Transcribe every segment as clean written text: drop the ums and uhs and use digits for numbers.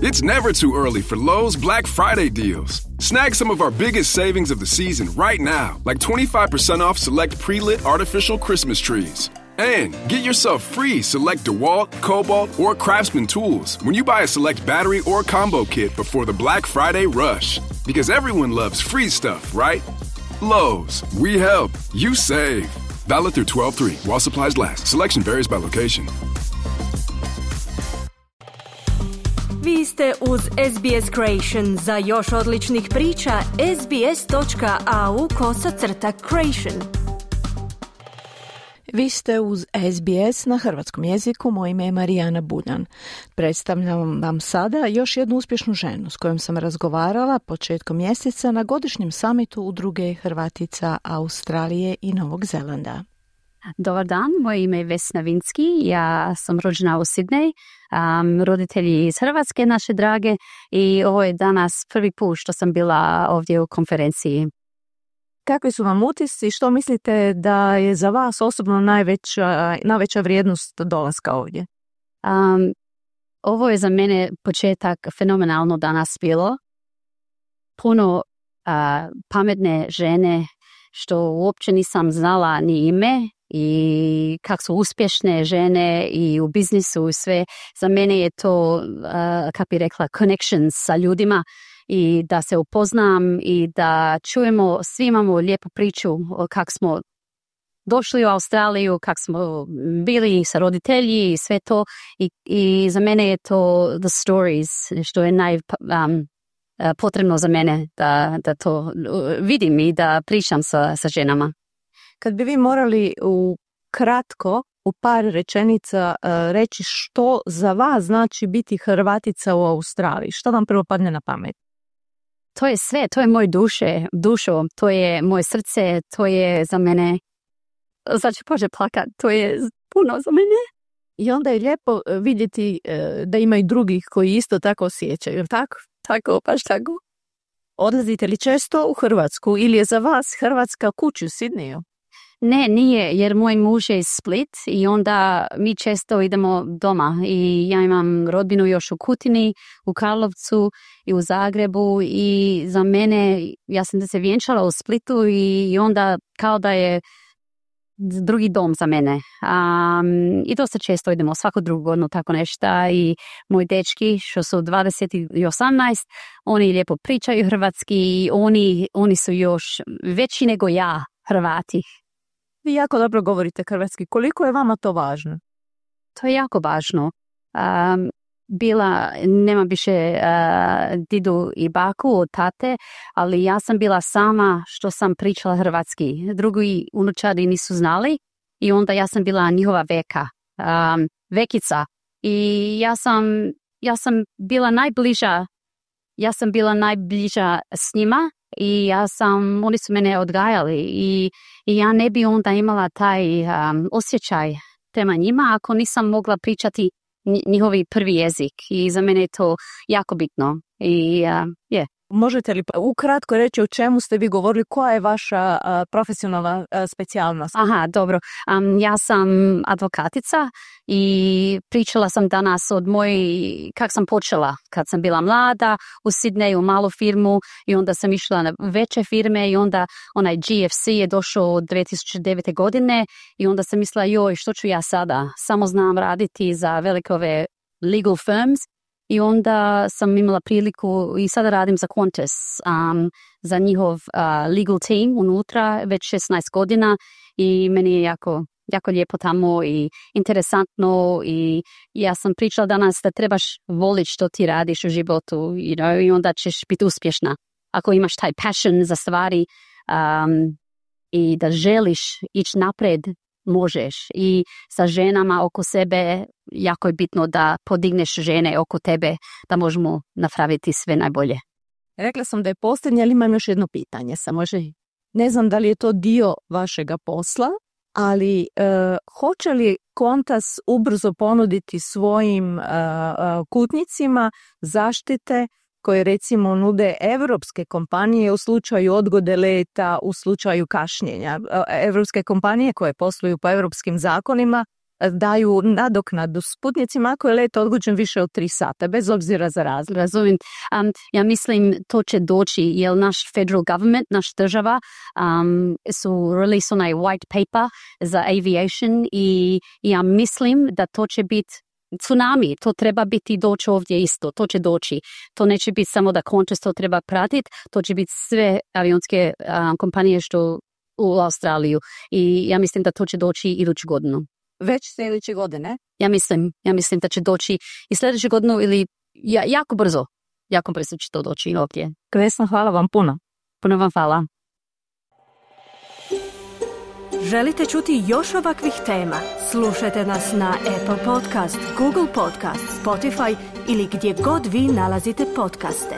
It's never too early for Lowe's Black Friday deals. Snag some of our biggest savings of the season right now, like 25% off select pre-lit artificial Christmas trees. And get yourself free select DeWalt, Cobalt, or Craftsman tools when you buy a select battery or combo kit before the Black Friday rush. Because everyone loves free stuff, right? Lowe's, we help, you save. Valid through 12/3 while supplies last. Selection varies by location. Vi ste uz SBS Creation. Za još odličnih priča, sbs.au/creation. Vi ste uz SBS na hrvatskom jeziku, moje ime je Marijana Buljan. Predstavljam vam sada još jednu uspješnu ženu s kojom sam razgovarala početkom mjeseca na godišnjem samitu Udruge Hrvatica Australije i Novog Zelanda. Dobar dan, moje ime je Vesna Vinski, ja sam rođena u Sidneji, roditelji iz Hrvatske naše drage i ovo je danas prvi put što sam bila ovdje u konferenciji. Kakvi su vam utisci? Što mislite da je za vas osobno najveća vrijednost dolaska ovdje? Ovo je za mene početak fenomenalno danas bilo. Puno pametne žene što uopće nisam znala ni ime i kako su uspješne žene i u biznisu i sve. Za mene je to, kako bi rekla, connections sa ljudima i da se upoznam i da čujemo, svi imamo lijepu priču kako smo došli u Australiju, kako smo bili sa roditelji i sve to. I za mene je to the stories, što je potrebno za mene da to vidim i da pričam sa ženama. Kad bi vi morali u par rečenica reći što za vas znači biti Hrvatica u Australiji, što vam prvo padne na pamet? To je sve, to je moj dušo, to je moje srce, to je za mene, sad ću pođe plakat, to je puno za mene. I onda je lijepo vidjeti da ima i drugih koji isto tako osjećaju, tako? Tako, baš tako. Odlazite li često u Hrvatsku ili je za vas Hrvatska kuća u Sidneju? Ne, nije, jer moj muž je iz Split i onda mi često idemo doma i ja imam rodbinu još u Kutini, u Karlovcu i u Zagrebu i za mene, ja sam da se vjenčala u Splitu i onda kao da je drugi dom za mene. I dosta često idemo svaku drugu godinu tako nešto i moji dečki što su 20 i 18, oni lijepo pričaju hrvatski i oni su još veći nego ja, Hrvati. Vi jako dobro govorite hrvatski. Koliko je vama to važno? To je jako važno. Nema više didu i baku od tate, ali ja sam bila sama što sam pričala hrvatski. Drugi unučari nisu znali i onda ja sam bila njihova vekica. I ja sam bila najbliža s njima. I oni su mene odgajali i ja ne bi onda imala taj osjećaj prema njima ako nisam mogla pričati njihovi prvi jezik i za mene je to jako bitno. Možete li ukratko reći o čemu ste vi govorili, koja je vaša profesionalna specijalnost? Aha, dobro. Ja sam advokatica i pričala sam danas kako sam počela kad sam bila mlada u Sidneju, malu firmu i onda sam išla na veće firme i onda onaj GFC je došao od 2009. godine i onda sam mislila što ću ja sada? Samo znam raditi za velike ove legal firms. I onda sam imala priliku i sada radim za Qantas, za njihov legal team unutra već 16 godina i meni je jako lijepo tamo i interesantno i ja sam pričala danas da trebaš voliti što ti radiš u životu i onda ćeš biti uspješna. Ako imaš taj passion za stvari i da želiš ići napred, možeš. I sa ženama oko sebe jako je bitno da podigneš žene oko tebe da možemo napraviti sve najbolje. Rekla sam da je posljednje, ali imam još jedno pitanje. Ne znam da li je to dio vašega posla, ali hoće li Qantas ubrzo ponuditi svojim putnicima zaštite koje recimo nude evropske kompanije u slučaju odgode leta, u slučaju kašnjenja. Evropske kompanije koje posluju po evropskim zakonima daju nadoknadu s putnicima ako je let odgođen više od 3 sata, bez obzira za razliku. Razumijem. Ja mislim to će doći, jer naš federal government, naš država, su release onaj white paper za aviation i ja mislim da to će biti tsunami, to treba biti doći ovdje isto, to će doći. To neće biti samo da Qantas to treba pratiti, to će biti sve avionske kompanije što u Australiju i ja mislim da to će doći iduću godinu. Već sljedeće godine? Ja mislim da će doći i sljedeću godinu ili jako brzo će to doći ovdje. Vesna, hvala vam puno. Puno vam hvala. Želite čuti još ovakvih tema? Slušajte nas na Apple Podcast, Google Podcast, Spotify ili gdje god vi nalazite podcaste.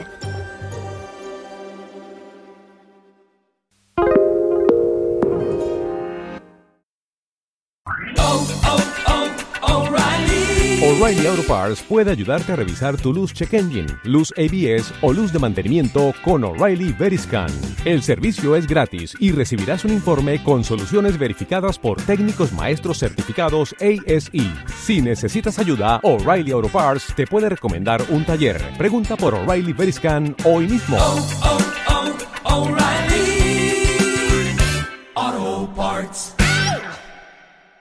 O'Reilly Auto Parts puede ayudarte a revisar tu luz check engine, luz ABS o luz de mantenimiento con O'Reilly Veriscan. El servicio es gratis y recibirás un informe con soluciones verificadas por técnicos maestros certificados ASE. Si necesitas ayuda, O'Reilly Auto Parts te puede recomendar un taller. Pregunta por O'Reilly Veriscan hoy mismo. O'Reilly.